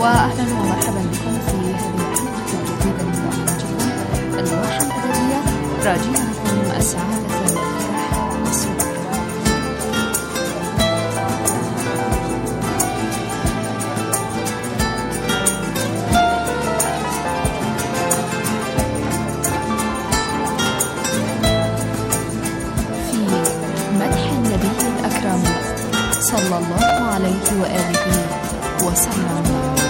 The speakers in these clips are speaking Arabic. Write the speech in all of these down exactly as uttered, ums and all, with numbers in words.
وأهلا ومرحبا بكم في هذه الحلقة الجديدة من برنامجكم الواحة الأدبية، راجين لكم السعادة والفرح والسرور. في مدح النبي الأكرم صلى الله عليه وآله وسلم.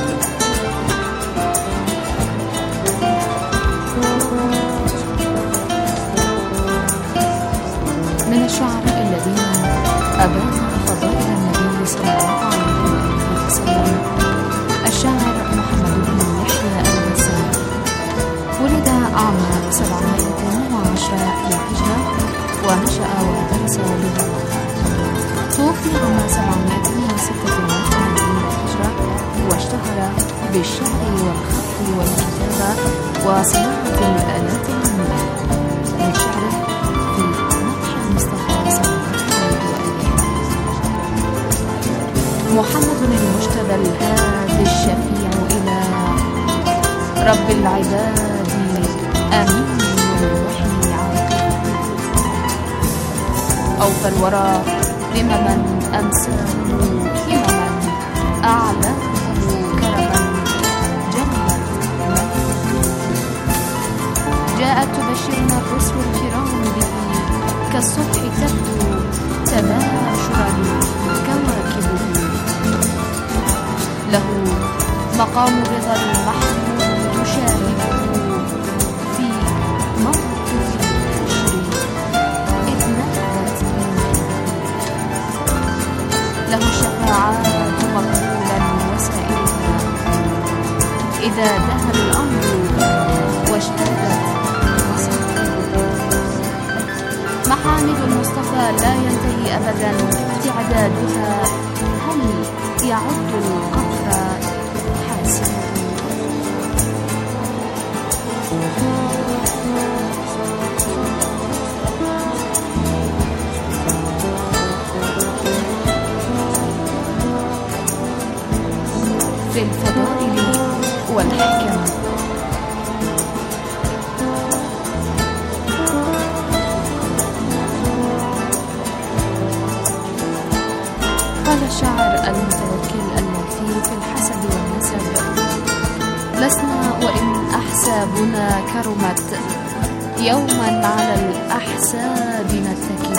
من الشعراء الذين أبانوا فضائل النبي صلى الله عليه وآله وسلم الشاعر محمد بن يحيى الغزالي، ولد عام سبعمائة وعشرة للهجرة ونشأ ودرس بالرياض. توفي عام سبعمائة وستة وثمانين للهجرة واشتهر بالشعر والخط والكتابة وصناعة الآلات الموسيقية. من شعره في مدح المصطفى صلى الله عليه وآله. محمد المجتبى الهادي الشفيع إلى رب العباد أمين الوحي عاقب، أوفى الورى ذمما أمساه همما أعلاه كرما جلت مكتوب. جاءت تبشرنا الرسل الكرام به كالصبح تبدو تباشر كواكبه. له مقام رضا المحمود تشاركه في موقف الحشر إذ نهدت له الشفاعات مقبولا وسائلها إذا دهر الأمر واشتدت مصائبه. محامد المصطفى لا ينتهي أبدا تعدادها، هل يعد القبر حاسبه. في الفضائل والحكم. قال الشاعر المتوكل اللافي في الحسب والنسب: لسنا وإن أحسابنا كرمت يوما على الأحساب نتكل،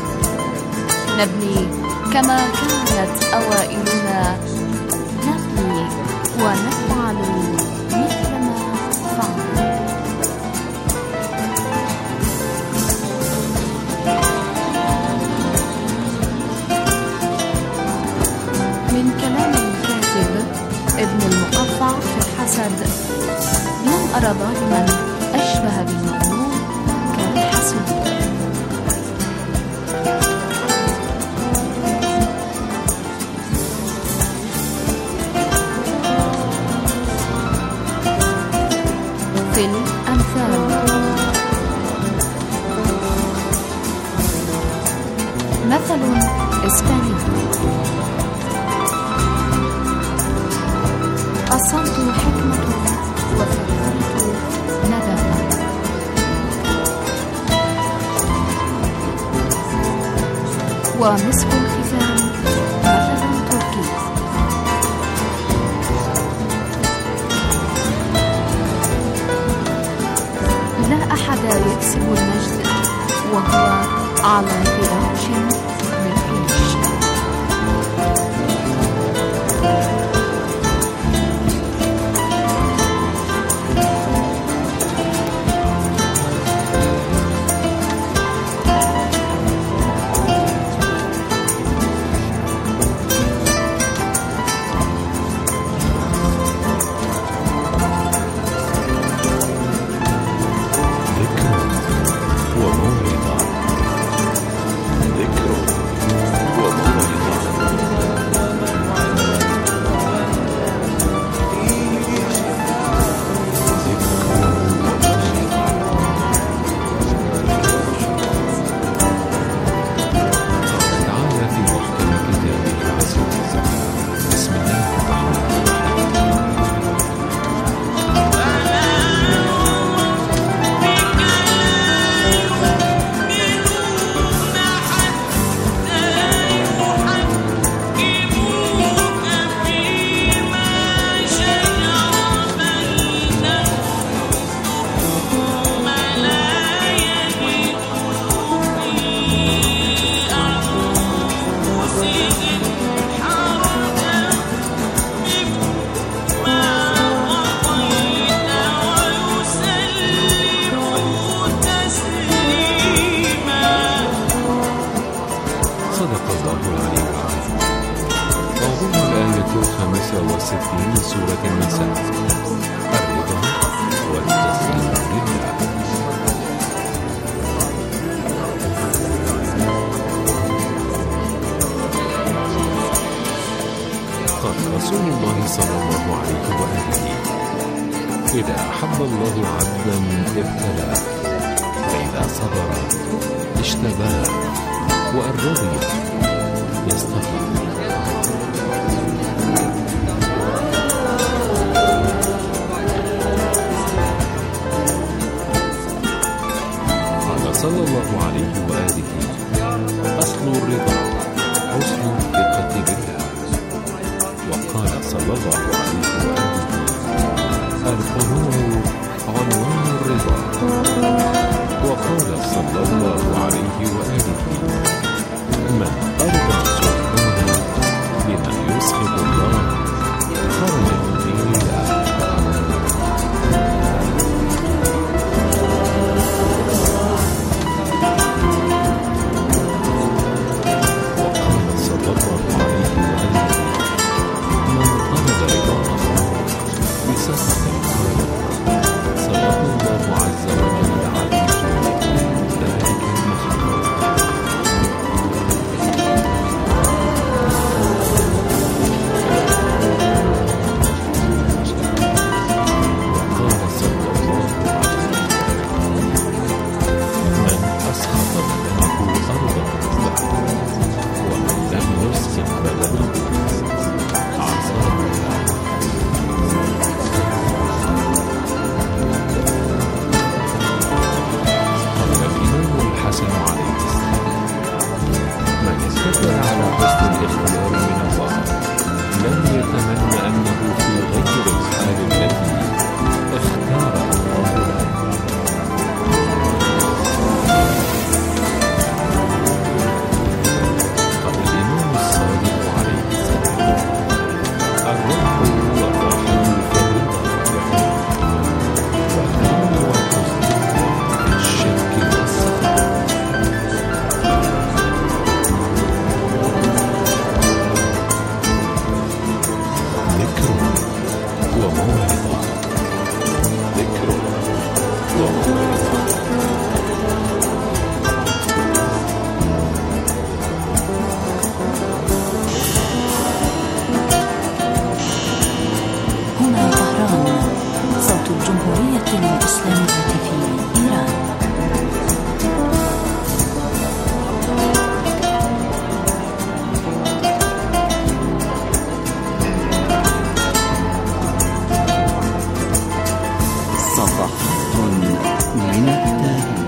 نبني كما كانت أوائلنا نبني ونفعل مثل ما فعل. من كلام الكاتب ابن المقفع في الحسد: لم أرى ظالما أشبه بالمأمور كالحسود. في الأمثال: مثل إسباني: الصمت حكمة وفكرة ندامة. ومسك الختام مثل تركي: لا أحد يكسب المجد وهو على فراش من ريش. ذكر وموعظة. ذكر وستين من سورة النساء. الرضا والتسليم لله. قال رسول الله صلى الله عليه وآله: إذا أحب الله عبدا ابتلاه، فإذا صبر اشتباه، وإن رضي يستغفر. قال صلى الله عليه وآله: أصل الرضا حسن الثقة بالله. وقال صلى الله عليه وآله: القنوع عنوان الرضا. وقال صلى الله عليه وآله: من أرضى سلطانا لمن يسخط الله خرج من دين الله. وقال صلى الله عليه وآله: من طلب رضا أخاه بسخط الخالق سلط الله عز وجل عليه ذلك المخلوق. وقال صلى الله عليه وسلم: من أسخط بدنه أرضا له، ومن لم يسخط بدنه عصاه الله. قال الإمام الحسن عليه السلام: من استدل على حسن الاختيار من الله لم يتمنى أنه في غير الحال التي اختارها الله له. قال الإمام الصادق عليه السلام: الروح والراحة في الرضا والغم والحزن في الشك والسخط. ذكر وموعظة، ذكر وموعظة. هنا طهران، صوت الجمهورية الإسلامية في إيران. صفحات من التاريخ.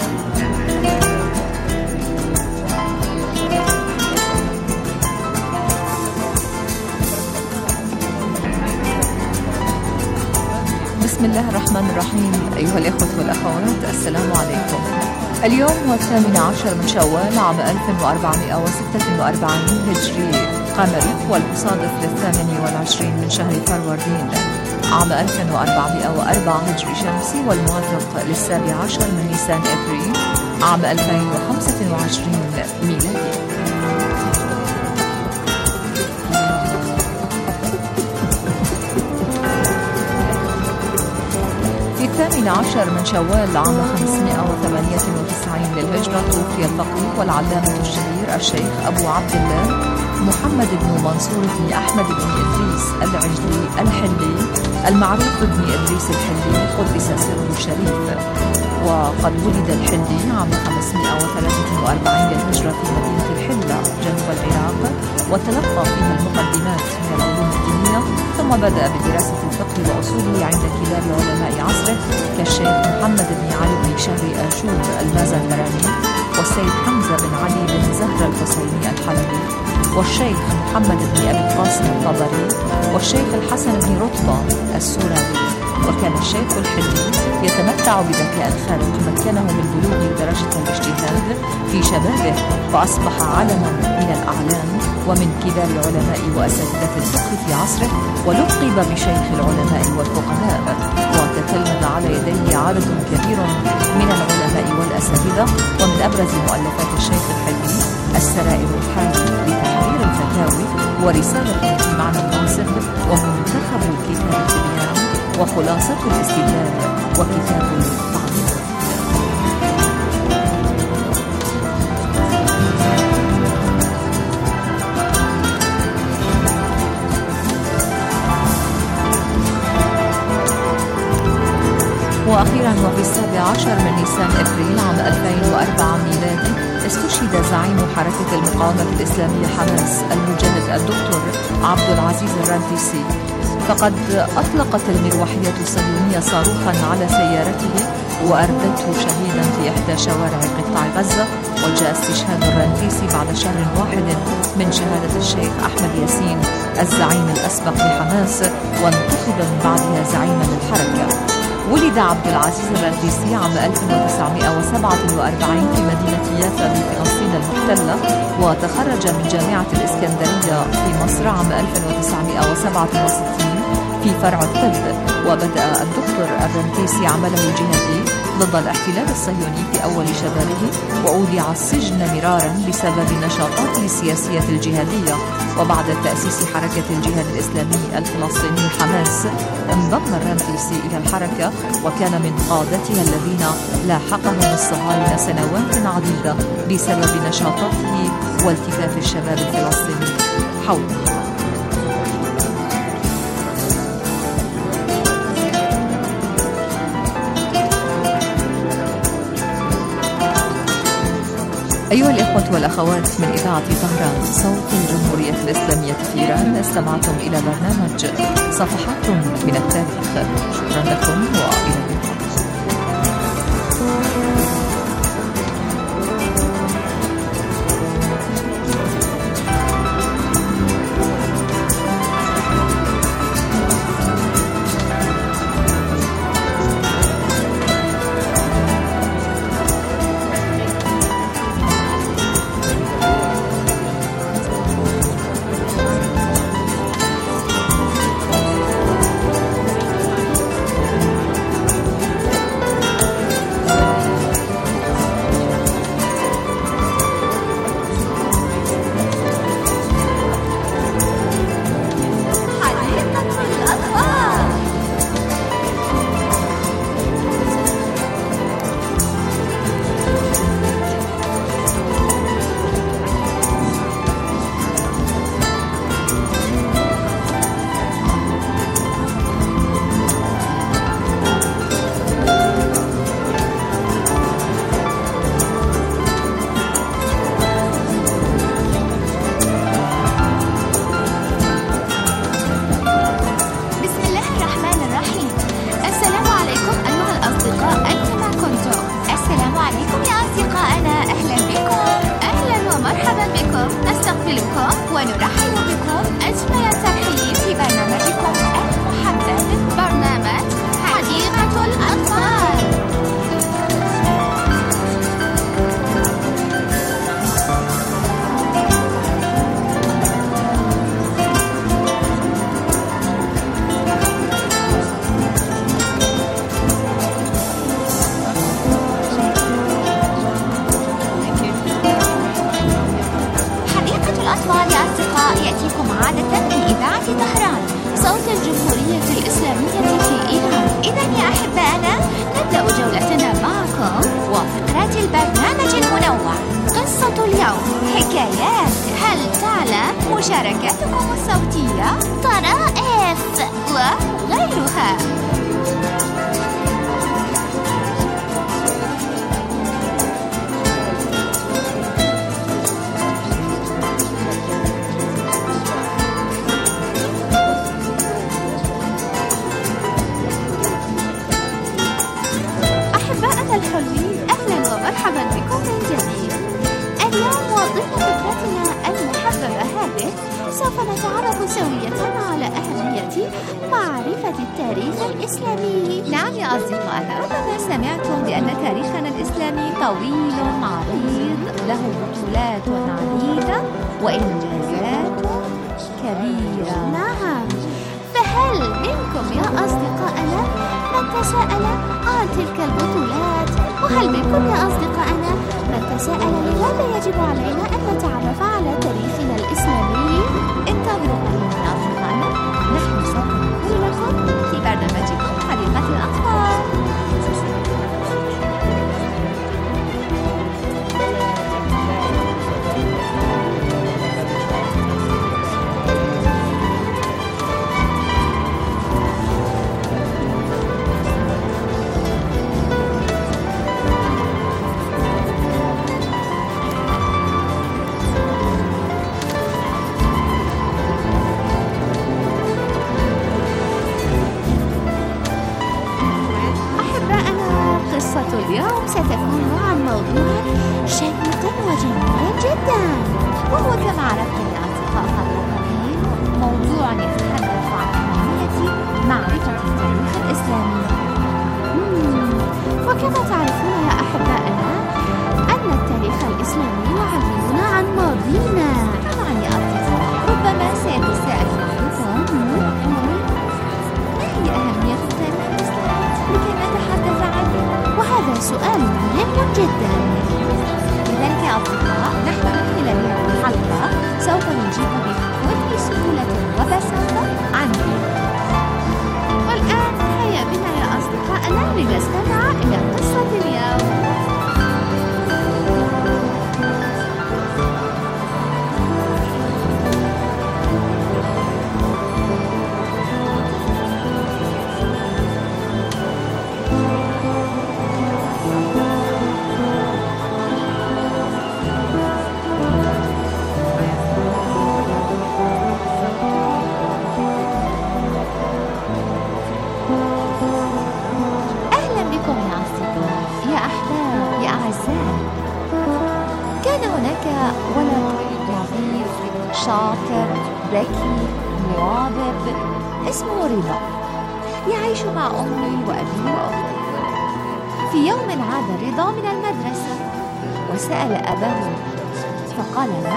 بسم الله الرحمن الرحيم. أيها الإخوة والأخوات، السلام عليكم. اليوم هو الثامن عشر من شوال عام ألف وأربعمائة وستة وأربعين هجري قمري، والمصادف للثامن والعشرين من شهر فروردين عام ألف وأربعمائة وأربعة هجري شمسي، والموافق للسابع عشر من نيسان أبريل عام ألفين وخمسة وعشرين ميلادي. في الثامن عشر من شوال عام خمسمائة وثمانية وتسعين للهجرة توفي الفقيه والعلامة الشهير الشيخ أبو عبد الله محمد بن منصور بن أحمد بن إدريس العجلي الحلي، المعروف بن إدريس الحلي قدس سره الشريف. وقد ولد الحلي عام خمسمائة وثلاثة وأربعين للهجرة في مدينة الحلة جنوب العراق، وتلقى فيها المقدمات من العلوم الدينية، ثم بدأ بدراسة الفقه وأصوله عند كبار علماء عصره كالشيخ محمد بن علي بن شهري آشور المازندراني، والسيد حمزة بن علي بن زهر الحسيني الحلبي، والشيخ محمد بن أبي القاسم الطبري، والشيخ الحسن بن رطبة السوراني. وكان الشيخ الحلي يتمتع بذكاء خارق مكنه من بلوغ درجة الاجتهاد في شبابه، فأصبح علما من الأعلام ومن كبار العلماء وأساتذة الفقه في عصره، ولقب بشيخ العلماء والفقهاء. وتتلمذ على يديه عدد كبير من العلماء والأساتذة، ومن أبرز مؤلفات الشيخ الحلي السرائر الحامية لتحرير الفتاوي ورسالة في معنى الناصب، ومنتخب كتاب التبيان، وخلاصة الاستدلال، وكتاب التعليم. وأخيرا وفي السابع عشر من نيسان أبريل عام ألفين وأربعة ميلادي استشهد زعيم حركة المقاومة الإسلامية حماس المجاهد الدكتور عبد العزيز الرنتيسي، فقد أطلقت المروحية الصهيونية صاروخا على سيارته وأردته شهيدا في إحدى شوارع قطاع غزة. وجاء استشهاد الرنتيسي بعد شهر واحد من شهادة الشيخ أحمد ياسين الزعيم الأسبق لحماس، وانتخب من بعدها زعيما للحركة. ولد عبد العزيز الرنتيسي عام ألف وتسعمائة وسبعة وأربعين في مدينة يافا بفلسطين المحتلة، وتخرج من جامعة الإسكندرية في مصر عام ألف وتسعمائة وسبعة وستين في فرع الطب. وبدأ الدكتور الرنتيسي عمله الجهادي ضد الاحتلال الصهيوني في أول شبابه، وأودع السجن مرارا بسبب نشاطاته السياسية الجهادية. وبعد تأسيس حركة الجهاد الإسلامي الفلسطيني حماس انضم الرنتيسي إلى الحركة، وكان من قادتها الذين لاحقهم الصهاينة سنوات عديدة بسبب نشاطاته والتفاف الشباب الفلسطيني حوله. أيها الإخوة والأخوات من إذاعة طهران صوت الجمهورية الإسلامية في إيران، استمعتم إلى برنامج صفحات من التاريخ. شكرا لكم وإلى اللقاء. ونرحب بكم أجمل الترحيب في برنامجكم المحبب، برنامج حديقة الأطفال. يأتيكم عادة من إذاعة طهران صوت الجمهورية الإسلامية في إيران. إذن يا أحبائنا نبدأ جولتنا معكم وفقرات البرنامج المنوع. قصة اليوم، حكايات، هل تعلم، مشاركاتكم الصوتية، طرائف وغيرها. الحلوين، أهلا ومرحبا بكم من جديد. اليوم وضمن فكرتنا المحببة هذه سوف نتعرف سوية على أهمية معرفة التاريخ الإسلامي. نعم يا أصدقائنا، ربما سمعتم بأن تاريخنا الإسلامي طويل عريض، له بطولات عديدة وإنجازات كبيرة. نعم، فهل منكم يا أصدقائنا من تساءل عن تلك البطولات؟ وهل منكم يا أصدقائنا من تساءل لماذا يجب علينا أن نتعرف على تاريخنا الإسلامي؟ انتظروا هناك ولد نظيف شاطر ذكي مواظب اسمه رضا، يعيش مع أمي وأبي وأختي. في يوم عاد رضا من المدرسة وسأل أباه فقال له: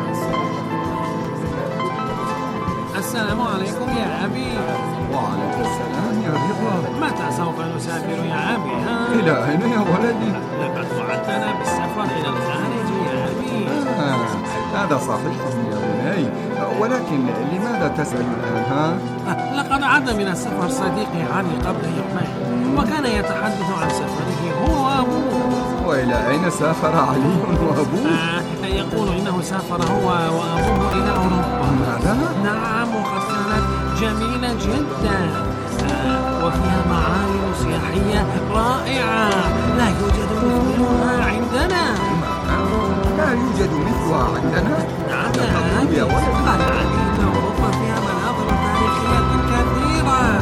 السلام عليكم يا أبي. وعليكم السلام يا رضا. متى سوف نسافر يا أبي؟ ها؟ إلى أين يا ولدي؟ لقد وعدتنا بالسفر إلى الخارج يا أبي. آه، هذا صحيح يا بني، ولكن لماذا تسأل الآن؟ ها؟ آه، لقد عاد من السفر صديقي علي قبل يومين، وكان يتحدث عن سفره هو وأبوه. وإلى أين سافر علي وأبوه؟ آه، يقول إنه سافر هو وأبوه إلى أوروبا. ماذا؟ نعم، وقد كانت جميلة جدا، آه، وفيها معالم سياحية رائعة لا يوجد مثلها عندنا. لا يوجد مثلها عندنا؟ نعم يا ولد. قال علي إن أوروبا فيها مناظر تاريخية كثيرة.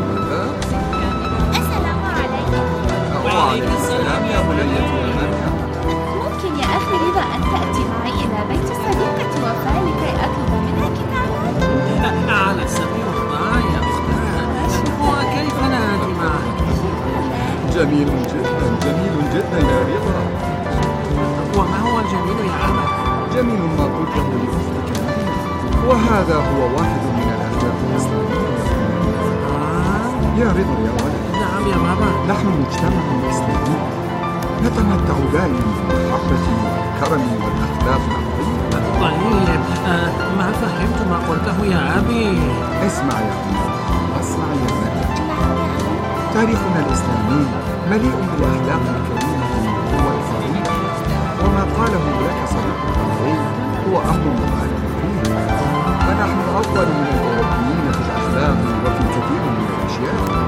السلام عليكم. وعليكم السلام يا بني. ممكن يا أخي رضا أن تأتي معي إلى بيت صديقتي وفاء لكي أطلب منها كتابا؟ على السبيل الطاعة يا أختان، وكيف لا أتي معك؟ جميل جدا، جميل جدا يا رضا. وما هو الجميل يا عمل؟ جميل ما قلته لأختك، وهذا هو واحد من الأهداف الإسلامية. آه؟ يا رضا يا ولد، نعم يا بابا. نحن مجتمع إسلامي نتمتع دائما بالمحبة والكرم والأخلاق العظيمة. طيب، آه ما فهمت ما قلته يا أبي. اسمع يا أبي، اسمع يا مريم. تاريخنا الإسلامي مليء بالأخلاق الكريمة والفضيلة، وما قاله لك صديقك علي هو أمر مبالغ فيه، فنحن أفضل من الأوروبيين في الأخلاق وفي كثير من الأشياء.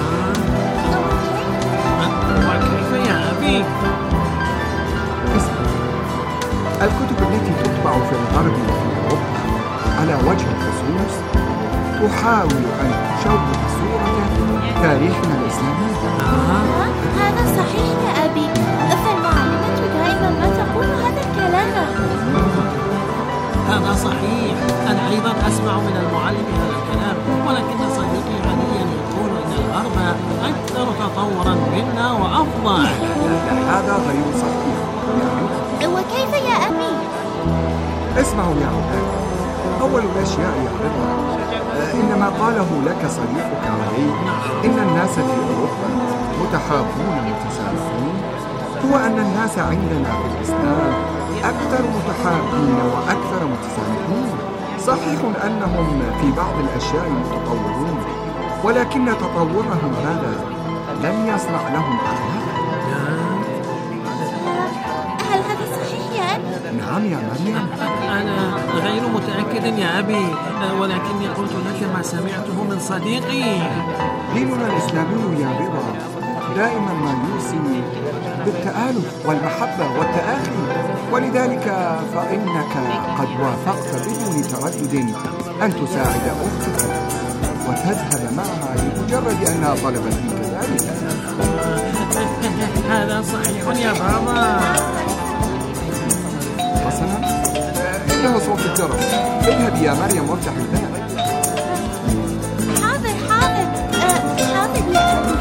وكيف يا أبي؟ اسمع، الكتب التي تطبع في الغرب وفي أوروبا على وجه الخصوص تحاول أن تشوه صورة تاريخنا الإسلامي. آه، هذا صحيح يا أبي، فالمعلمة دائما ما تقول هذا الكلام. هذا صحيح، أنا أيضا أسمع من المعلم هذا الكلام، ولكن صديقي علي يقول أن الغرب أكثر تطورا منا وأفضل. هذا غير صحيح يا رضا. وكيف يا أبي؟ اسمعوا يا أولاد، أول الأشياء يا رضا، آه، إن ما قاله لك صديقك علي إن الناس في أوروبا متحابون متسامحون، هو أن الناس عندنا في الإسلام أكثر متحابين وأكثر متسامحين. صحيح أنهم في بعض الأشياء متطورون، ولكن تطورهم هذا لم يصنع لهم أخلاق. هل هذا صحيح يا أبي؟ نعم يا مريم. أنا غير متأكد يا أبي، ولكني قلت لك ما سمعته من صديقي. ديننا الإسلامي يا رضا دائما ما يوصي بالتآلف والمحبة والتآخي، ولذلك فإنك قد وافقت بدون تردد أن تساعد أختك وتذهب معها لمجرد أنها طلبت منك ذلك. هذا صحيح يا بابا. حسنا، إنه صوت الجرس. اذهبي يا مريم وافتح الباب. حاضر حاضر آه، حاضر يا أبي.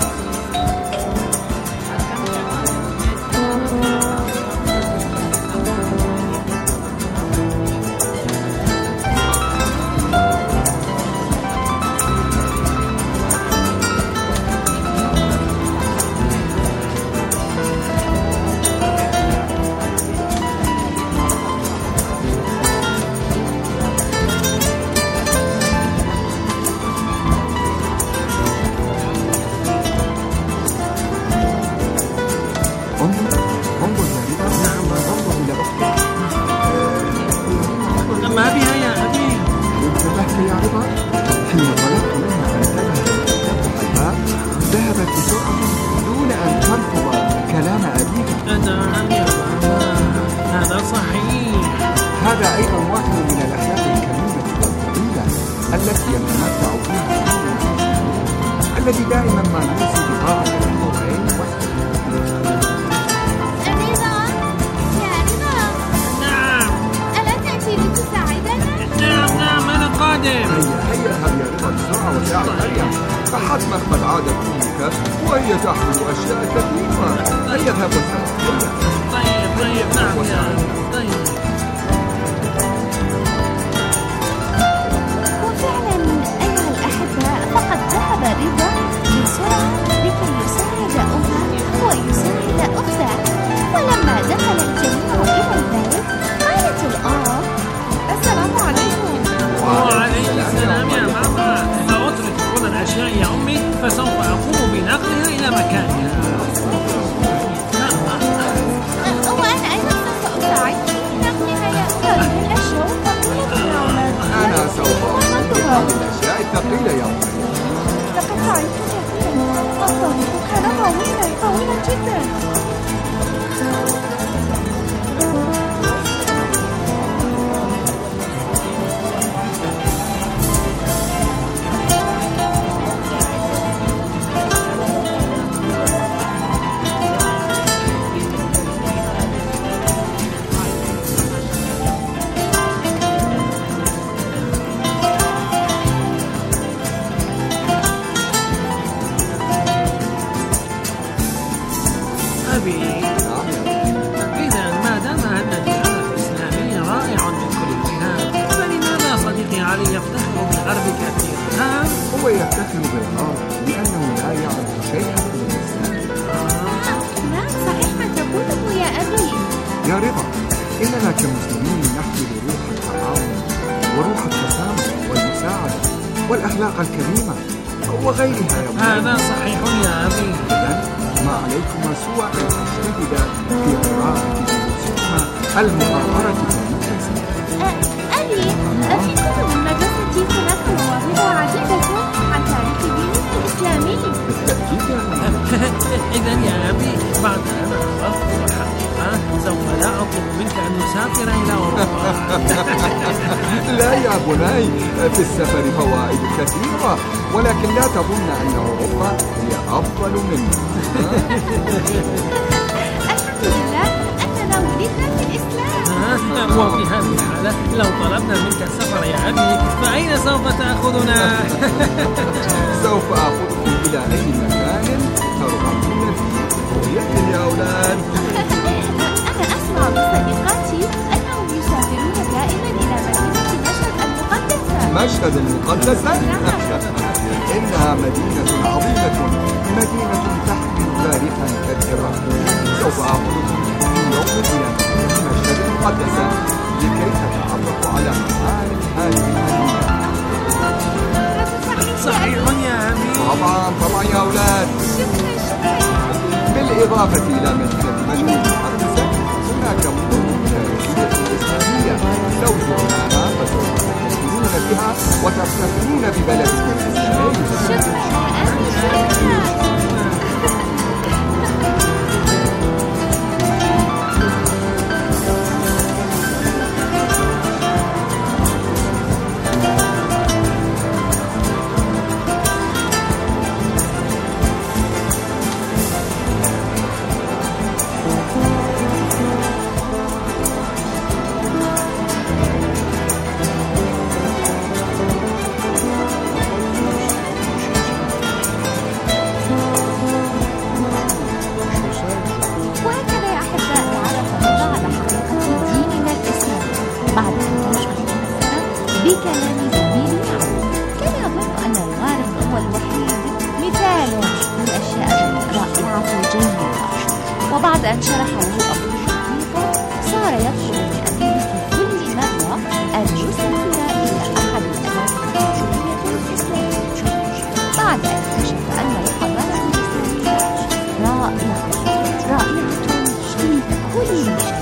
ما بها يا أبي؟ انتبهت يا رضا؟ حين طلبت منها أن تذهب وتفتح الباب ذهبت بسرعة دون أن ترفض كلام أبيها. نعم يا بابا، هذا صحيح. هذا أيضا واحد من الأخلاق الكريمة والفضيلة التي يتمتع بها الذي دائما ما يوصي بطاعة الأمرين والسلام. رضا يا رضا. فحتما قد عادت أمك وهي تحمل أشياء كثيرة. هيا اذهب واستمع. طيب طيب نعم يا طيب. وفعلا أيها الأحباء فقد ذهب رضا بسرعة لكي يساعد أمه ويساعد أخته. ولما دخل الجميع إلى البيت قالت الأم: السلام عليكم. وعليك السلام يا ماما. سأترك كل الأشياء يا أمي، فسوف أقوم بنقلها إلى مكانها. وأنا أيضا سوف أساعد في نقلها يا هذه الأشياء الثقيلة يا أولاد. أنا سوف أقوم بنقل الأشياء الثقيلة يا أمي. لقد تعبت كثيرا، الطريق كان طويلا طويلا جدا. إذا ما دام أن الجهاد الإسلامي رائع من كل الجهات، فلماذا صديقي علي يفتخر بالغرب كثيرا؟ ها؟ هو يفتخر بالغرب لأنه لا يعرف شيئا من الإسلام. نعم صحيح ما تقوله يا أبي. يا رضا، إننا كمسلمين نحمل روح التعاون وروح التسامح والمساعدة والأخلاق الكريمة وغيرها يا أبي. هذا صحيح يا أبي. إذن ما عليكما سوى أن تجتهدا في قراءة دروسكما المقررة في المدرسة. أبي، في كتب المدرسة هناك مواضيع عديدة عن تاريخ ديننا الإسلامي. بالتأكيد يا أمي. إذا يا أبي، بعد أن عرفت الحقيقة سوف لا أطلب منك أن نسافر إلى أوروبا. لا يا بني، في السفر فوائد كثيرة، ولكن لا تظن أن أوروبا هي أفضل منها. الحمد لله أننا ولدنا في الإسلام. وفي هذه الحالة لو طلبنا منك السفر يا أبي، فأين سوف تأخذنا؟ سوف أخذكم إلى أي مكان ترغبون فيه. يمكن يا أولاد. أنا أسمع من صديقاتي أنهم يسافرون دائما إلى مدينة مشهد المقدسة. مشهد المقدسة؟ إنها مدينة عظيمة، مدينة تحمل تاريخا كثيرا. سوف أخذكم في يوم إلى مشهد المقدسة لكي تتعرفوا على معالم هذه المدينة. صحيح يا أبي. طبعا طبعا يا أولاد. بالإضافة إلى مدينة مشهد المقدسة هناك مدن تاريخية إسلامية. لو زرناها فسوف تستمتعون بها وتفتخرون ببلدكم الإسلامي. شكرا يا أبي، شكرا. بكلام زميلي عنه. كان يظن أن الغارب هو الوحيد مثال للأشياء الرائعة الجميلة. وبعد أن شرح له أبوه الحقيقة صار يطلب من أبيه في كل مرة أن يسافر إلى أحد الأماكن التاريخية الإسلامية. بعد أن اكتشف أن الحضارة الإسلامية رائعة رائعة في كل شيء.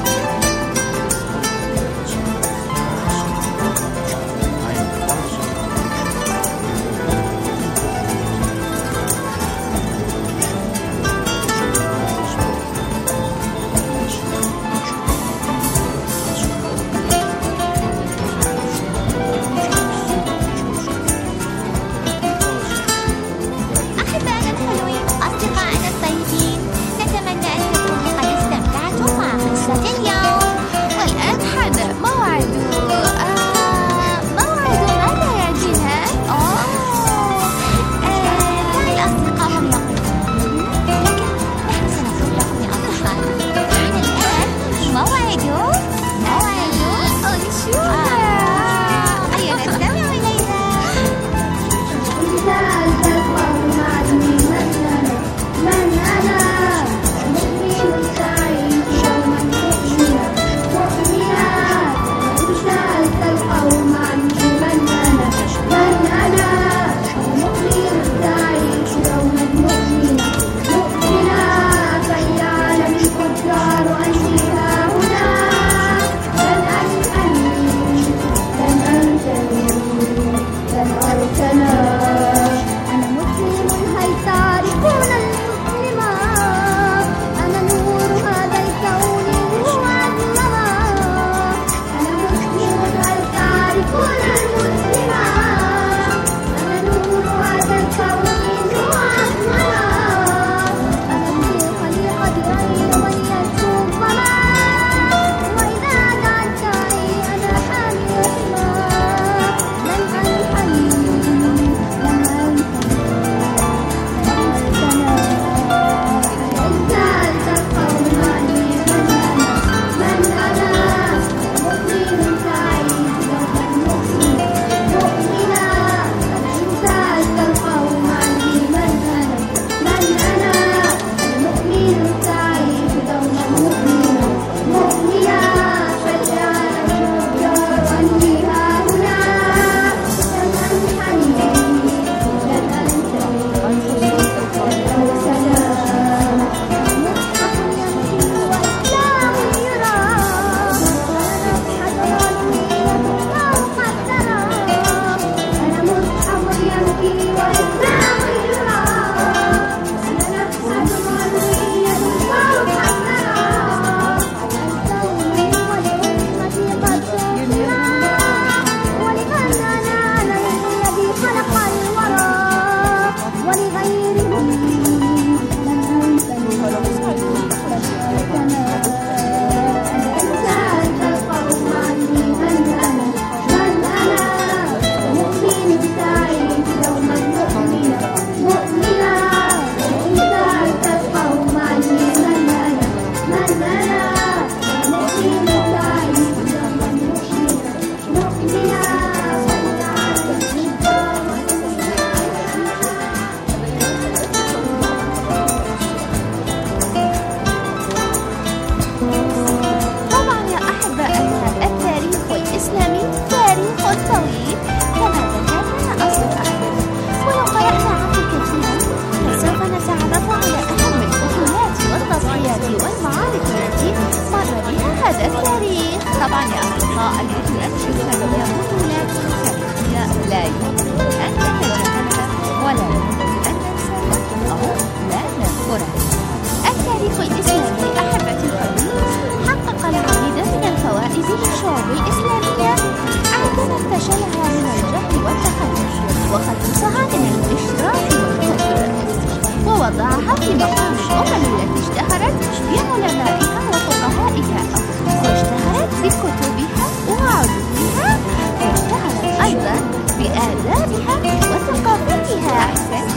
التاريخ. طبعا يا أصدقاء البطولات الإسلامية بطولات تاريخية لا يمكن أن نتجاهلها ولا يمكن أن ننساها أو لا نذكرها. التاريخ الإسلامي أحبتي الكرام حقق العديد من الفوائد للشعوب الإسلامية عندما انتشلها من الجهل والتخلف وخلصها من الإشراك والكفر، ووضعها في مقام الأمم التي اشتهرت بعلمائها وفقهائها واشتهرت بكتبها وعلومها واشتهرت أيضا بآدابها وثقافتها.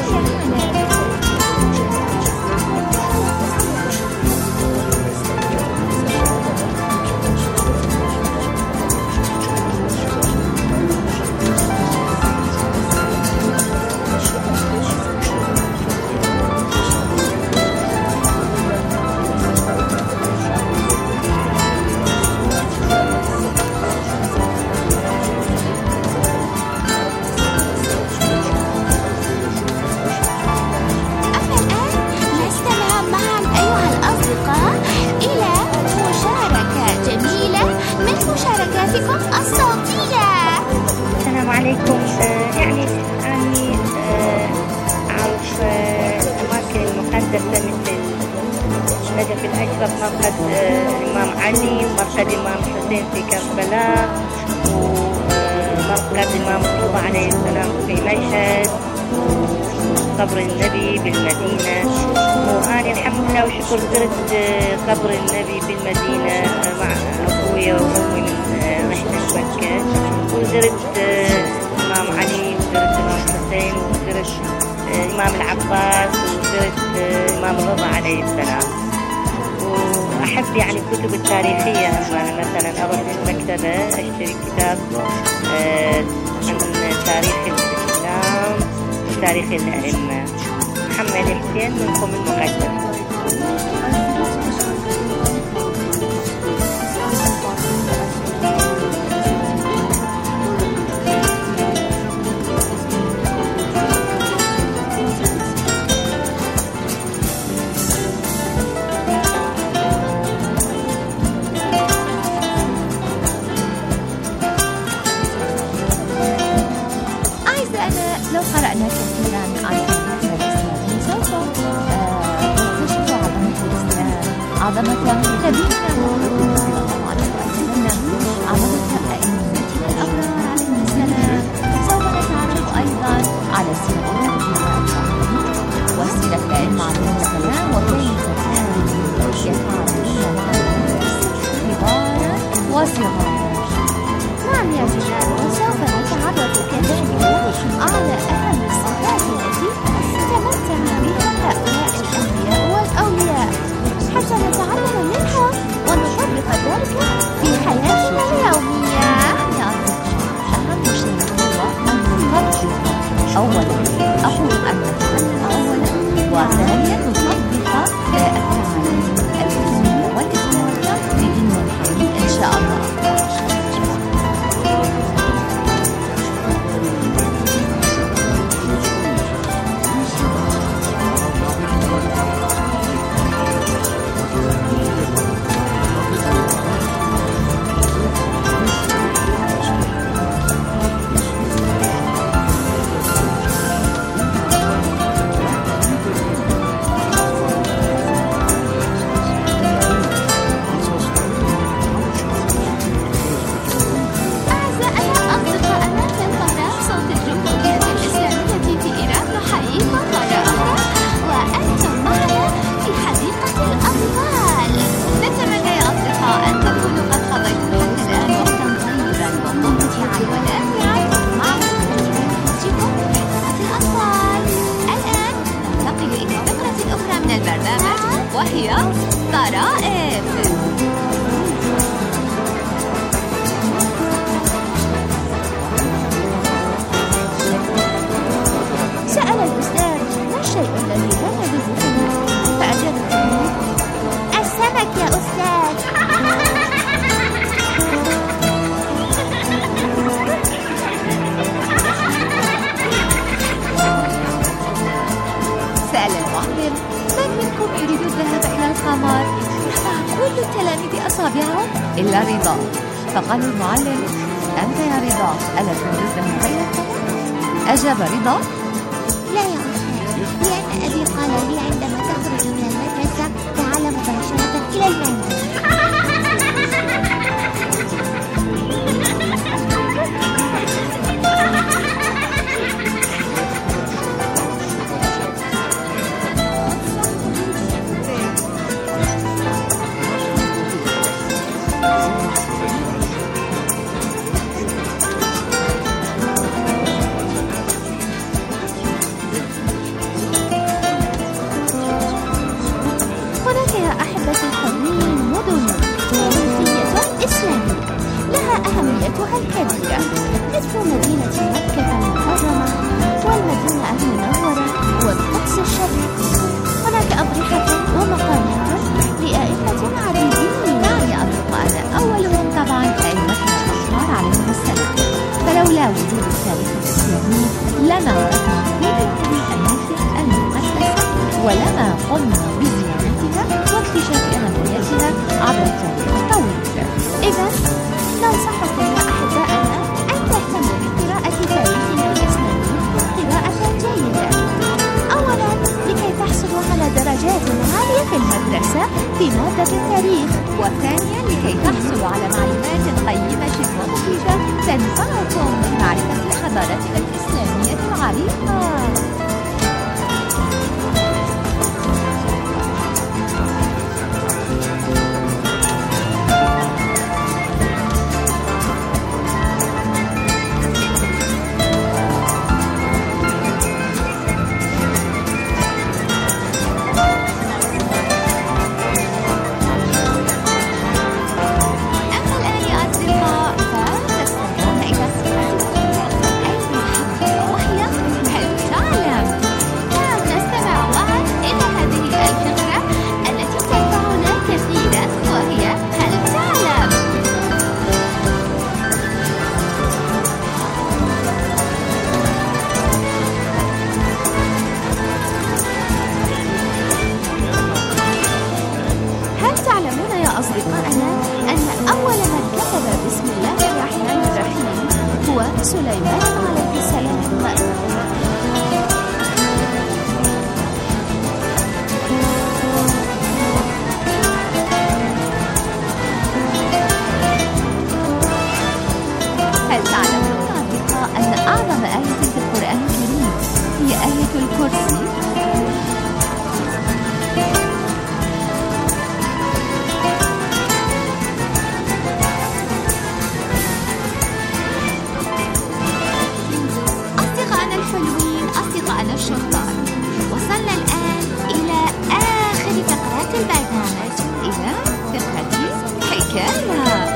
السلام عليكم. يعني أني أعرف الأماكن المقدسة مثل نجف الأشرف، مرقد الإمام علي، ومرقد الإمام حسين في كربلاء، ومرقد الإمام الرضا عليه السلام في مشهد، قبر النبي بالمدينة. وأنا الحمد لله وشكر زرت قبر النبي بالمدينة مع أبويا وأمي من رحلة مكة، وزرت الإمام علي، وزرت الإمام حسين، وزرت الإمام العباس، وزرت الإمام الرضا عليه السلام. وأحب يعني الكتب التاريخية، أنا مثلا أروح للمكتبة أشتري كتاب عن تاريخ الإسلام وتاريخ الأئمة. محمد حسين من قم المقدس. لو قرأنا كثيرا عن تاريخنا الإسلامي سوف نكتشف عظمة الإسلام، عظمة نبينا محمد صلى الله عليه وسلم، عظمة أئمتنا الأبرار عليهم السلام. سوف نتعرف أيضا على سيرة الأنبياء الكاملين وسيرة الأئمة عليهم السلام، وكيف كانوا يتعاملون مع الناس كبارا وصغارا. نعم يا جماعة، وسوف نتعرف كذلك على أهم الصفات التي تمتع بها هؤلاء الأنبياء والأولياء حتى نتعلم منهم ونطبق ذلك في حياتنا اليومية. أهم شيء هو أن نطبق أولا، أقول أن نتعلم أولا، وثانيا نطبق التعاليم الدينية والإسلامية بدين الحنين إن شاء الله. إلا رضا. فقال المعلم: أنت يا رضا ألا تريد له غير الطبق؟ أجاب رضا: لا يا أستاذ، لأن أبي قال لي عندما تخرج من المدرسة تعال مباشرة إلى المنزل. الكبيرة مثل مدينة مكة المكرمة والمدينة المنورة والقدس الشريف. هناك أضرحة ومقامات لأئمة عديدين. نعم يا أصدقائنا، أولهم طبعا أئمة الأشرار عليهم السلام. فلولا وجود التاريخ الإسلامي لما عرفنا وجود هذه الأماكن المقدسة ولما قمنا بزيارتها واكتشاف أهميتها عبر التاريخ الطويل. إذا ننصحكم يا أحبائنا أن تهتموا بقراءة تاريخنا الإسلامي قراءة جيدة. أولا لكي تحصلوا على درجات عالية في المدرسة في مادة التاريخ، وثانيا لكي تحصلوا على معلومات قيمة ومفيدة تنفعكم في معرفة حضارتنا الإسلامية العريقة. أصدقائنا أن أول من كتب بسم الله الرحمن الرحيم هو سليمان عليه السلام. هل تعلمون يا أصدقاء أن أعظم آية في القرآن الكريم هي آية الكرسي؟ أصدقائنا الشطار، وصلنا الآن إلى آخر فقرات البرنامج، إلى فقرة حكاية.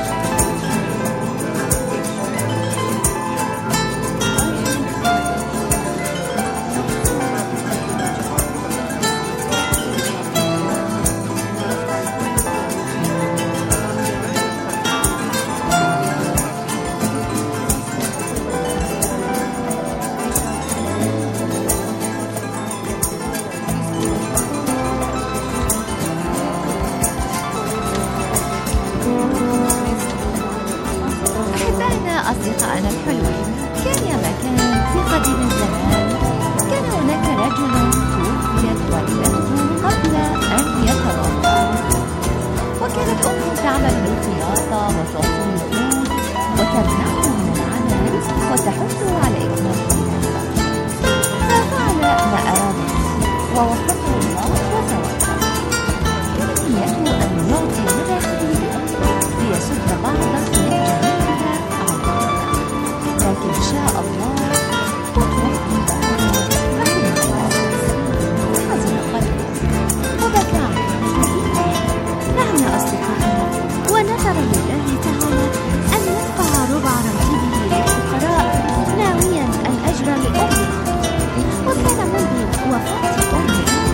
أصدقائنا الحلوين، كان يا مكان في قديم الزمان كان هناك رجل توفيت والدته قبل أن يتوفى، وكانت أمه تعمل بالخياطة وتعطيه القوت وتمنعه من العمل وتحثه على إكمال الخياطة، ففعل ما أراده ووفقه الله وتوفى. كانت نيته أن يعطي من داخله ليسد بعضا من جميعها، لكن شاء الله وتوفي بعدها رحمه الله. حزن قلبه وبكى عليه. نعم يا أصدقائنا، ونذر لله تعالى أن يدفع ربع راتبه للفقراء ناويا الأجر لأمه. وكان منذ وفاة أمه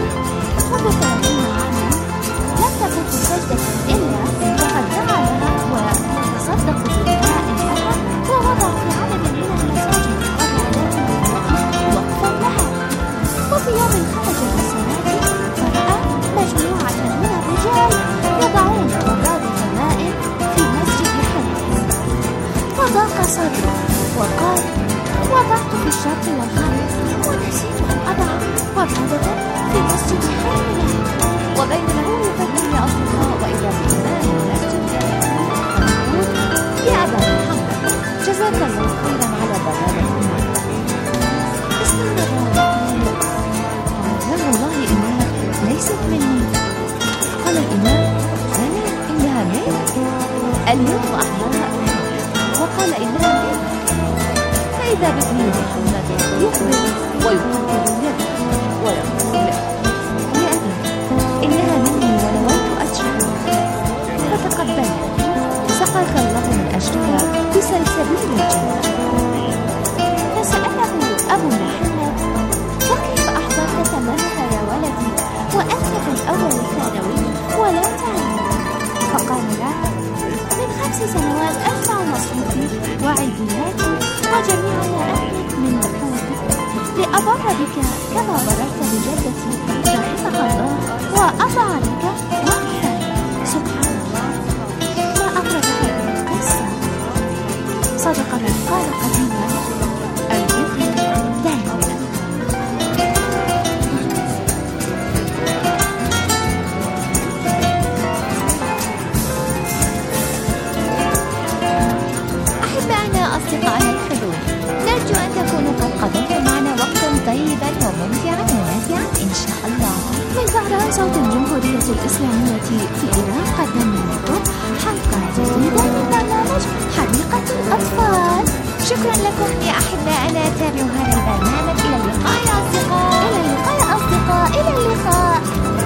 وضاق صدره وقال: وضعت في الشرق والغرب ونسيت أن أضع وردة في مسجد الحرم. وبينما يفكر يا أصدقاء وإذا بإمام المسجد يقول: يا أبا محمد، جزاك الله خيرا على ضرابة. استمر وقال: لا والله إنها ليست مني. قال الإمام: بلى إنها منك، اليوم أحضرها وقال إنها منك. فإذا بابن محمد يقبل ويقبل يده ويقول: يا أبي، إنها مني ونويت أجرها، فتقبلها، سقاك الله من أجرها بسلسبيل الجنة. فسأله أبو محمد: وكيف أحضرت ثمنها يا ولدي وأنت في الأول الثانوي ولا تعلم؟ فقال له: من خمس سنوات أدفع مصروفي وعيدياتي وجميع ما أملك من نقود لأبر بك كما بررت بجدتي رحمها الله وأضع لك وقتا. سبحان الله، ما أبرز هذه القصة. صدق من قال قديما: البر دائما. أحبائنا أصدقائنا الحضور، نرجو أن تكونوا قد قضيتم معنا وقتا طيبا وممتعا ونافعا إن شاء الله. من ظهران صوت الجمهورية الإسلامية في إيران قدمنا لكم حلقة جديدة من برنامج حديقة الأطفال. شكرا لكم يا أحبائنا، تابعوا هذا البرنامج. إلى اللقاء يا أصدقاء. إلى اللقاء يا أصدقاء. إلى اللقاء.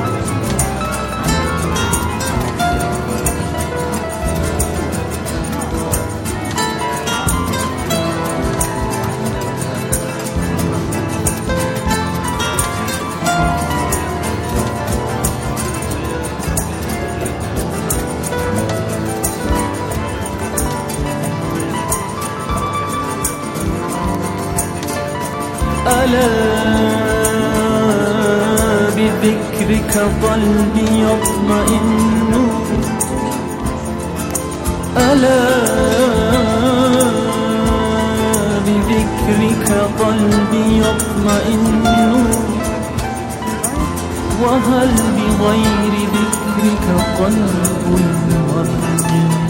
ألا بذكرك قلبي يطمئن، ألا بذكرك قلبي يطمئن، وهل بغير ذكرك قلب المرء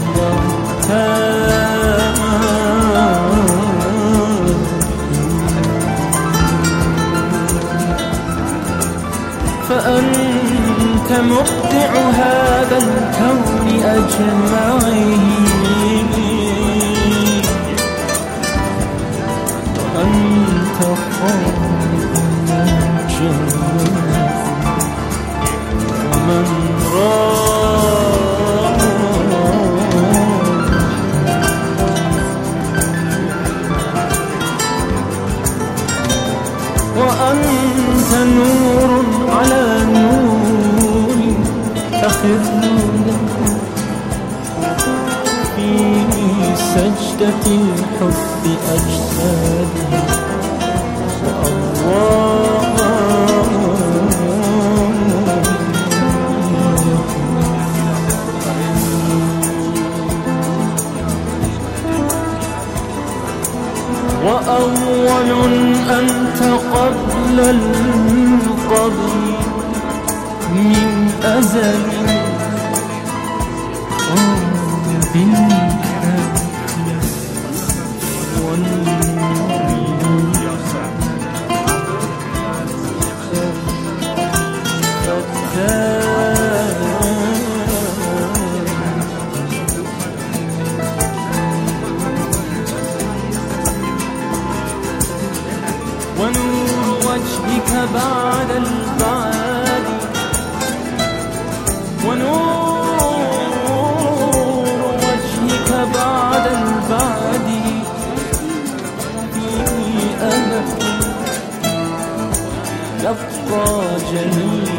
يرتاح؟ فأنت مبدع هذا الكون أجمعه، وأنت خالق الجمال ومن راح، وأنت نور على نور تخر له في سجدة الحب أجسادي وأول أنت قبل القبر من أزل، بالكاف والنون فتان، ونور وجهك بعد البعد، ونور وجهك بعد البعد فيه ألف يبقى جميل.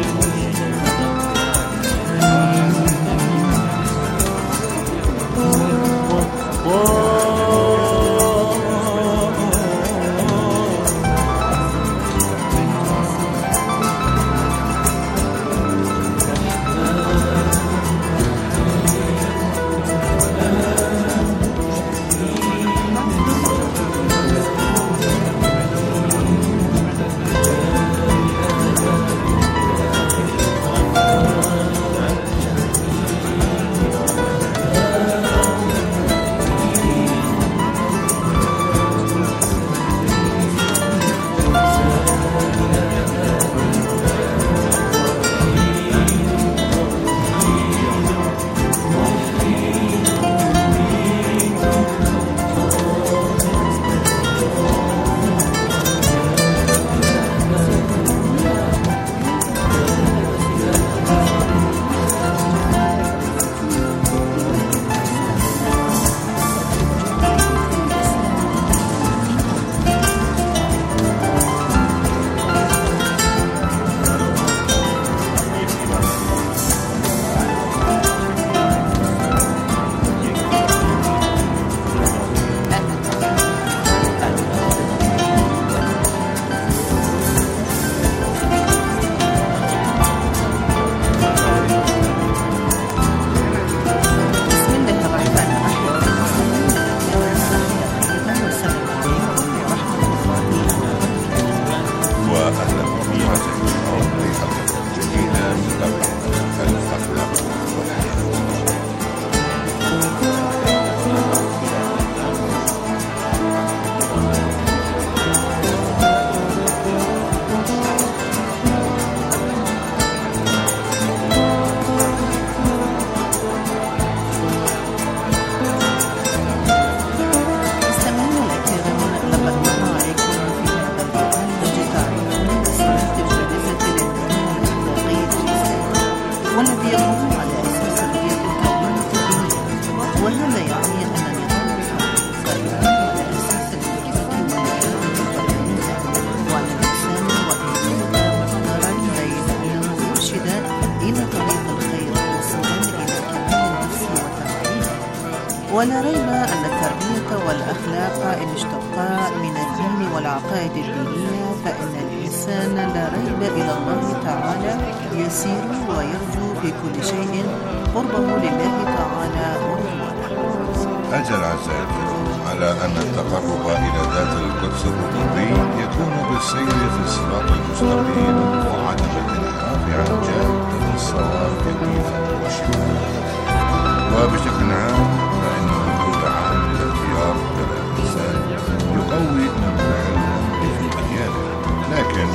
يعني أن نظام الحقوق قائم على أساس الفكرة والفردانية، وأن الإنسان وإن كان مختارا بين أنه يرشد إلى طريق الخير والسلام إلى كمال النفس وتعليمه. ولا ريب أن التربية والأخلاق إن اشتقا من الدين والعقائد الدينية فإن الإنسان لا ريب إلى الله تعالى يسير ويرجو في كل شيء قربه لله تعالى ورضوانه. أجل أعزائي الكرام على أن التقرب إلى ذات القدس الربوبي يكون بالسير في الصراط المستقيم وعدم الانحراف عن جادة الصواب يمينا وشمالا. وبشكل عام فإنه يدعى للاختيار على الإنسان يقوي من فعله بإمكانه، لكن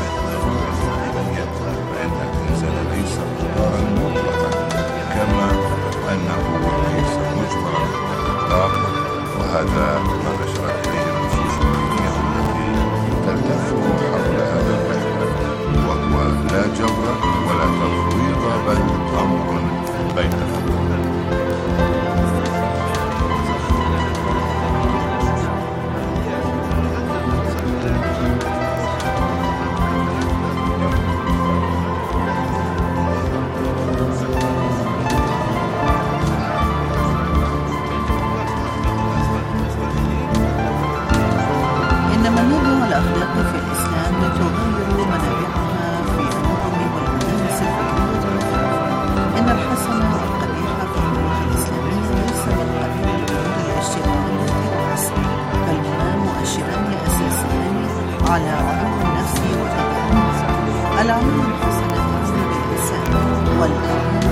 فإن الإنسان ليس مختارا مطلقا كما أنه ليس مجبرا بالاختيار، وهذا ما أشارت إليه النصوص الدينية التي تلتف حول هذا المحور، وهو لا جبر ولا تفويض بل أمر بين الأمرين. على عمر النفس وتبعها. العمل الحسنة تنزل بالإنسان والأمر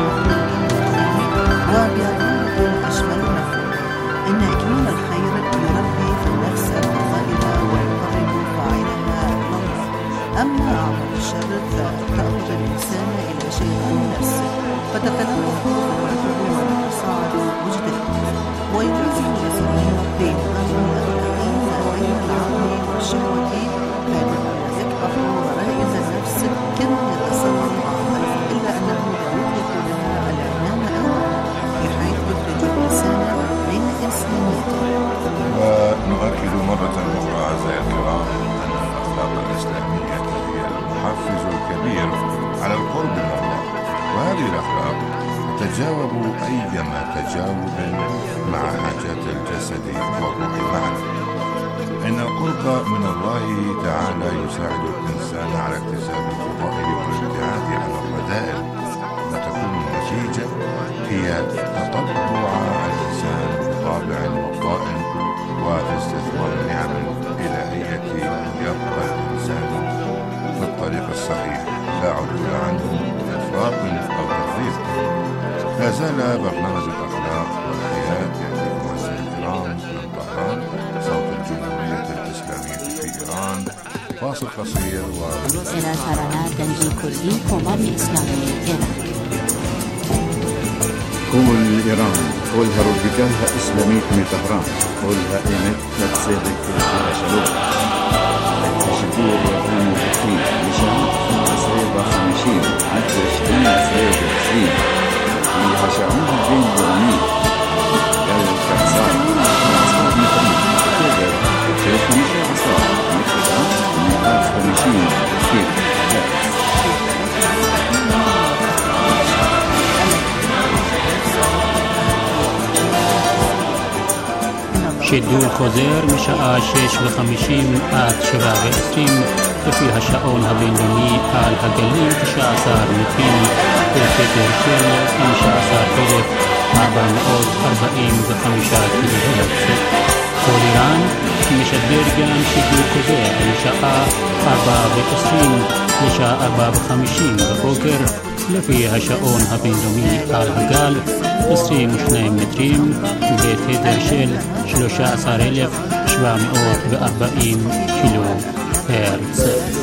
وبعبارة أشمل مفهوم إن إكمال الخير يربي في النفس الفضائل ويقرب فاعلها الله، أما عمل الشر فتأخذ الإنسان إلى شيء النفس فتتلوث قوته وتصاعد وجدانه، ويوازن الإنسان بين أمر الأخلاقي بين العقل والشهوة بينما يكبح غرائز النفس كما يتصور بعض، إلا أنه لا يطلق لها العنان أولا بحيث يخرج الإنسان من إنسانيته. ونؤكد مرة أخرى أعزائي الكرام أن الأخلاق الإسلامية هي المحفز الكبير على القرب من الله، وهذه الأخلاق تتجاوب أيما تجاوب مع حاجات الجسد والروح معا. إن القرب من الله تعالى يساعد الإنسان على اكتساب الفضائل والابتعاد عن الرذائل، وتكون النتيجة هي تطبع الإنسان بطابع وطائن واستثمار نعم الإلهية يبقى الإنسان في الطريق الصحيح لا عدول عنه بإفراط أو تفريط. لا زال برنامج الأخلاق والحياة يأتيكم أعزائي الكرام من طهران صوت الجمهورية الإسلامية في إيران. فاصل قصير و إلى سرنا تنجي كردي قوام إسلامي إيران. كل إيران كلها ربكالها إسلامية من طهران، كلها إيمت تتصدق في الحارة شلوك تشكور وطن الحقيق لشعب عسرية بخمشين حتى عشرين عسرية بعشرين فيها شعوب بين الغنية قال الكعسان أصحاب مثل تقدر تلفنيش عصار مثل مئات خمشين كيف שידור חוזר משעה שש וחמישים עד שבע ועשרים לפי השעון הבינלאומי על הגלים תשע עשרה מטרים בתדר של חמישה עשר אלף ארבע מאות ארבעים וחמישה קילוהרץ. כל איראן משדר גם שידור חוזר משעה ארבע ועשרים לשעה ארבע וחמישים בבוקר לפי השעון הבינלאומי על הגל עשרים ושניים מטרים בתדר של שלושה עשר אלף שבע מאות וארבעים קילו הרץ.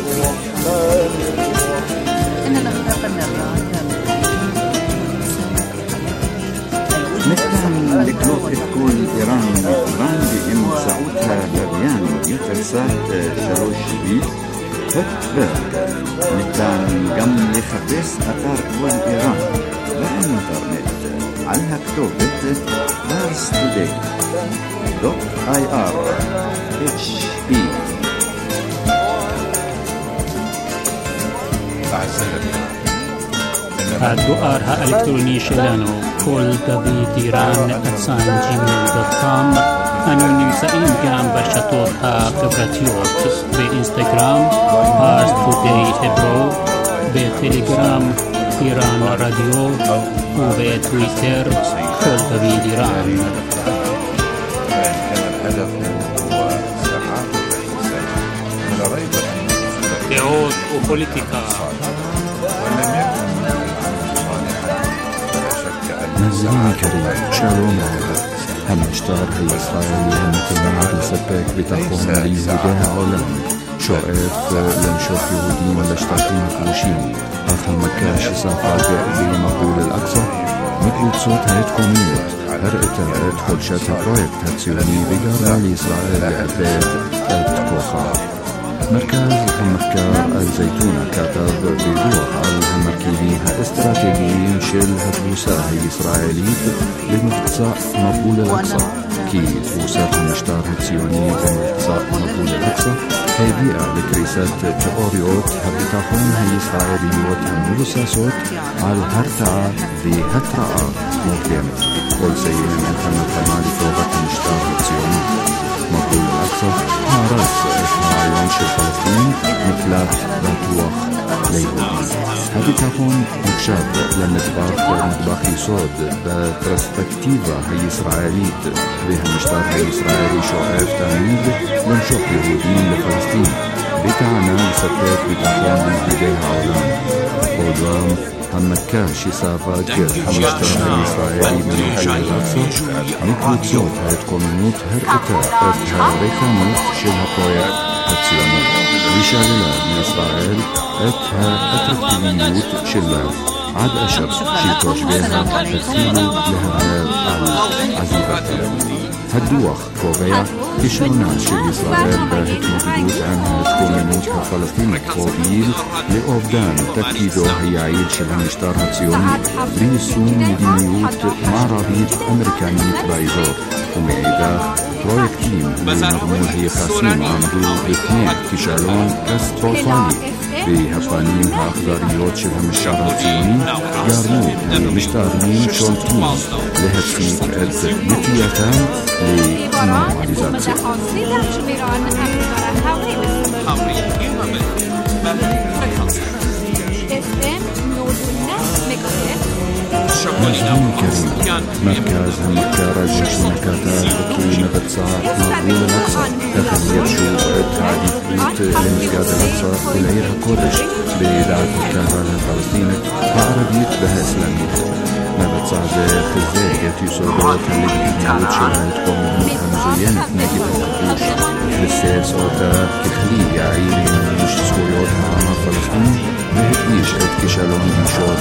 نحن לקלוט את כל איראן מאיראן באמצעותה לוויין יוטלסאט שלוש שביט هوت ניתן גם לחפש אתר כל איראן באינטרנט על הכתובת פארס טודיי דוט איי אר אייץ' אי. הדואר האלקטרוני שלנו כל דוד איראן אצן ג'ימייל דוט קום. אנו נמצאים גם ברשתות החברתיות באינסטגרם פארס טודיי hebro, בטלגרם איראן רדיו ובטוויטר כל דוד איראן. דעות ופוליטיקה. مزيان كريم شالوم عودة המשטר הישראלי המתיימר לספק ביטחון ליהודי העולם שואף למשוך יהודים לשטחים הכבושים, אך המכה שספג במבול אל-אקצא מקבוצות ההתקוממות הראתה את חולשת הפרויקט הציוני וגרמה לישראל לאבד את כוחה. מרכז המחקר אל-זייתונה כתב בדוח על המרכיבים האסטרטגיים של התבוסה הישראלית במבצע מבול אל-אקצא, כי תבוסת המשטר הציוני במבצע מבול אל-אקצא הביאה לקריסת תיאוריות הביטחון הישראליות המבוססות על הרתעה והתראה מוקדמת. כל סיים את המלחמה לטובת המשטר הציוני. מבול אל-אקצא הרס את הרעיון של פלסטין מקלט בטוח ליהודים. הביטחון נחשב למטבח מטבח יסוד בפרספקטיבה הישראלית, והמשטר הישראלי שואף תמיד למשוך יהודים לפלסטין בטענה לספק ביטחון ליהודי העולם. אולם המכה שספג המשטר הישראלי במבול אל-אקצא מקבוצות ההתקוממות הראתה את הריקנות של הפרויקט הציוני ושללה מישראל את האטרקטיביות שלה עד אשר שתושביה התחילו להרהר על עזיבתה. הדוח קובע כישלונה של ישראל בהתמודדות עם ההתקוממות הפלסטינית הוביל לאובדן תפקידו היעיל של המשטר הציוני ביישום מדיניות מערבית אמריקנית באזור, ומאידך פרויקטים לנרמול היחסים עמדו בפני כישלון קטסטרופלי, והפנים האכזריות של המשטר הציוני גרמו למשטרים שולטים להפסיק את נטייתם לנורמליזציה. מזמין קרים, מרכז המחקר הזייתונה כתב כי מבצע מבול אל-אקצא תחזיר שוב את העדיפות למסגד אל-אקצא ולעיר הקודש בידיעת הקהל הפלסטינית הערבית והאסלאמית. מבצע זה חיזק את יסודות הלגיטימיות של ההתקוממות המזוינת נגד הכיבוש, ביסס אותה ככלי יעיל למימוש זכויות העם הפלסטיני והדגיש את כישלון גישות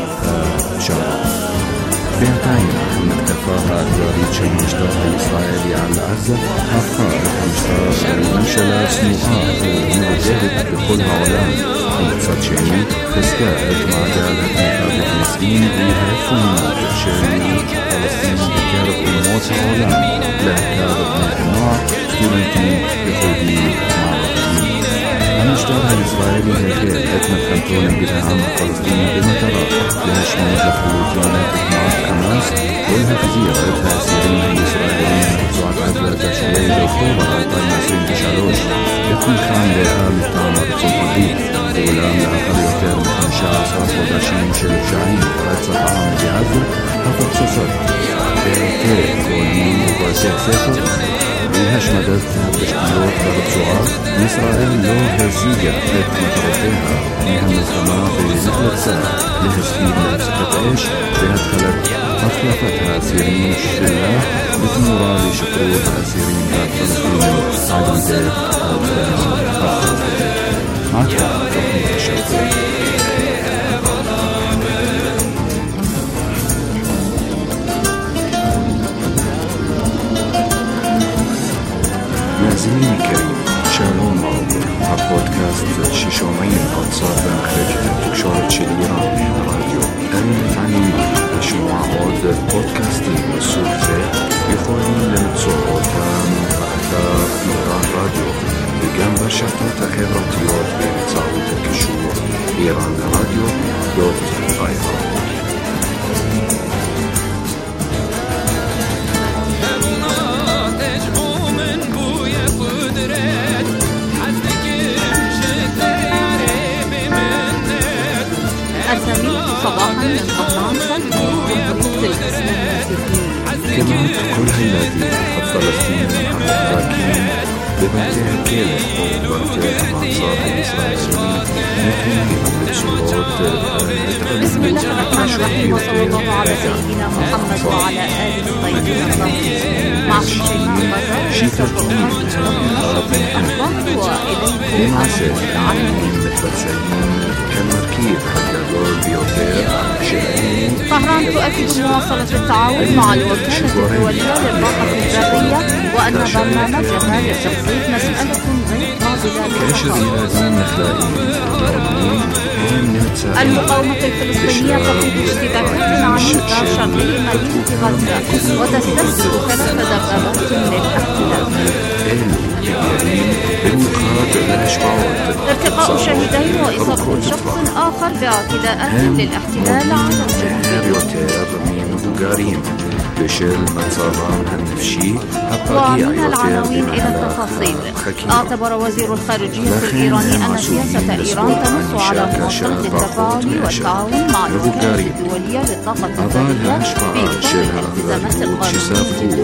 השלום. בינתיים המתקפה האכזרית של המשטר הישראלי על עזה הפכה את המשטר לממשלה שנואה ומעודדת בכל העולם, ומצד שני חזקה את מעגל התמיכה בפלסטין וההתקוממות של פלסטין בקרב אומות העולם להכר בני נוער, סטודנטים יהודים מערביים. המשטר הישראלי החל את מלחמתו נגד העם הפלסטיני במטרה להשמיד לחלוטין את תנועת חמאס ולהחזיר את האסירים הישראלים ברצועת עזה בשלושה באוקטובר אלפיים עשרים ושלוש בתמיכה מלאה מטעם ארצות הברית. ואולם לאחר יותר מחמישה עשר חודשים של פשעים ורצח העם בעזה, הפצצות בערכי גולמים ובתי ספר והשמדת התשתיות ברצועה, ישראל לא הזיגה את מטרותיה מהמלחמה ונאלצה להסכים להפסקת האש והתחלת החלפת האסירים שלה בתמורה לשחרור האסירים הפלסטינים על ידי הארגונים הפלסטיניים. עד כאן תוכנית השבוע. מאזינים יקרים, שלום רב. بودكاست شيشومين قد خلال تكشورت شي إيران راديو أمنفعني مشروع عود بودكاستين والسوكتة يخونين لمتصوروتان أثار إيران راديو بجنب شرطة خبرتيوت بمتصاوت الكشور إيران راديو دوت آيران. الثمين صباحا من طهران سلمي جمهورية الإسلام المسيحي. كما كل هالذي الفلسطينيين الراكين بمنطقة كيلة ومنطقة منصار الإسرائيليين مقيمين بصورات بسم الله الرحمن الرحيم وصلى الله على سيدنا محمد وعلى آله الطيبين الطاهرين. معكم شيماء بدر شيتا جديد الأخبار وإليكم العالمين متبسمين كالمركيب حتى دور بيوتير شرعين. طهران تؤكد مواصلة التعاون مع الوكالة الدولية للطاقة الذرية وأن برنامجها لتخفيض مسألة غير قابلة المقاومة الفلسطينية تقود اشتباكات عنيفة شرقي مدينة غزة وتستهدف ثلاث دبابات للاحتلال. ارتقاء شهيدين وإصابة شخص آخر باعتداءات للاحتلال على الجنوب. بشل متصران هالنفشي ومن العناوين إلى التفاصيل. اعتبر وزير الخارجية الإيراني أن سياسة إيران تنص على مواصلة التفاعل والتعاون مع الوكالة الدولية للطاقة الذرية في إطار الالتزامات القانونية